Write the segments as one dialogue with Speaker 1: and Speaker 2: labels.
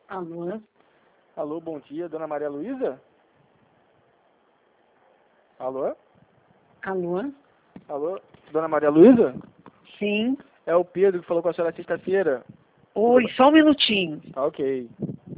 Speaker 1: Alô?
Speaker 2: Alô, bom dia, dona Maria Luísa? Alô?
Speaker 1: Alô?
Speaker 2: Alô, dona Maria Luísa?
Speaker 1: Sim.
Speaker 2: É o Pedro que falou com a senhora sexta-feira.
Speaker 1: Oi, só um minutinho.
Speaker 2: Ah, ok.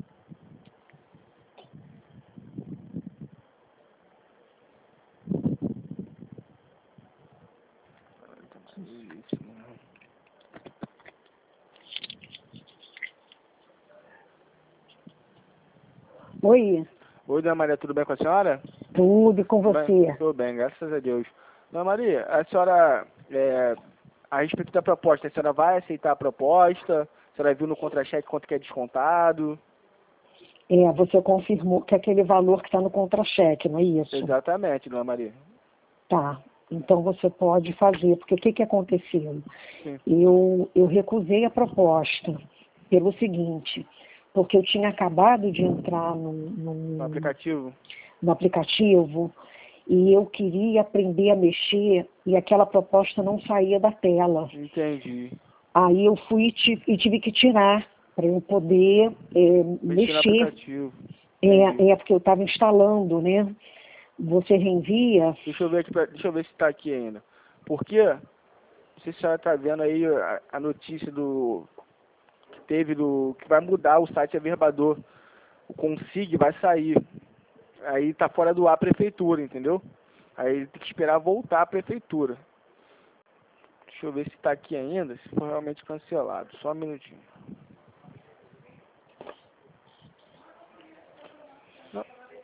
Speaker 1: Oi,
Speaker 2: Oi, dona Maria, tudo bem com a senhora?
Speaker 1: tudo com
Speaker 2: Tudo bem?
Speaker 1: você?
Speaker 2: Tudo bem, graças a Deus. Dona Maria, a senhora, a respeito da proposta, a senhora vai aceitar a proposta? A senhora viu no contra-cheque quanto que é descontado?
Speaker 1: Você confirmou que é aquele valor que está no contra-cheque, não é isso?
Speaker 2: Exatamente, dona Maria.
Speaker 1: Tá. Então você pode fazer, porque o que aconteceu?
Speaker 2: Sim.
Speaker 1: Eu recusei a proposta pelo seguinte, porque eu tinha acabado de entrar
Speaker 2: No aplicativo?
Speaker 1: no aplicativo e eu queria aprender a mexer e aquela proposta não saía da tela.
Speaker 2: Entendi.
Speaker 1: Aí eu fui e tive que tirar para eu poder
Speaker 2: Mexer no
Speaker 1: mexer.
Speaker 2: aplicativo. Entendi.
Speaker 1: Porque eu estava instalando, né? Você reenvia?
Speaker 2: Deixa eu ver aqui, deixa eu ver se está aqui ainda. Porque, não sei se a senhora está vendo aí a notícia que teve que vai mudar o site Averbador. O Consig vai sair. Aí tá fora do ar a prefeitura, entendeu? Aí tem que esperar voltar a prefeitura. Deixa eu ver se está aqui ainda, se foi realmente cancelado. Só um minutinho. Não,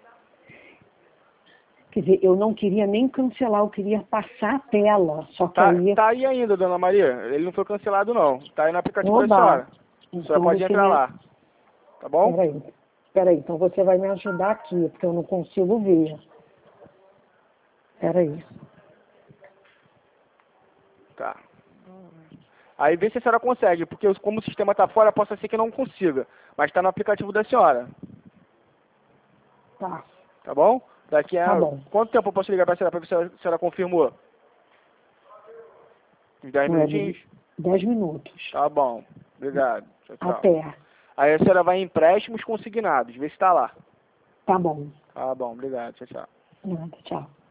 Speaker 1: Quer dizer, eu não queria nem cancelar, eu queria passar a tela. Só que aí...
Speaker 2: tá aí ainda, dona Maria. Ele não foi cancelado, não. Tá aí no aplicativo da
Speaker 1: Oba!
Speaker 2: senhora. A senhora
Speaker 1: Então
Speaker 2: pode entrar lá. Tá bom?
Speaker 1: Peraí, então você vai me ajudar aqui, porque eu não consigo ver. Peraí.
Speaker 2: Tá. Aí vê se a senhora consegue, porque como o sistema tá fora, possa ser que não consiga. Mas tá no aplicativo da senhora.
Speaker 1: Tá,
Speaker 2: Tá bom? Daqui a...
Speaker 1: tá bom.
Speaker 2: Quanto tempo eu posso ligar pra senhora ver se a senhora confirmou? Uns 10 minutinhos?
Speaker 1: 10 minutos.
Speaker 2: Tá bom. Obrigado. Tchau, tchau.
Speaker 1: Até.
Speaker 2: Aí a senhora vai em empréstimos consignados. Vê se tá lá.
Speaker 1: Tá bom.
Speaker 2: Tá bom. Obrigado. Tchau, tchau.
Speaker 1: Nada, tchau.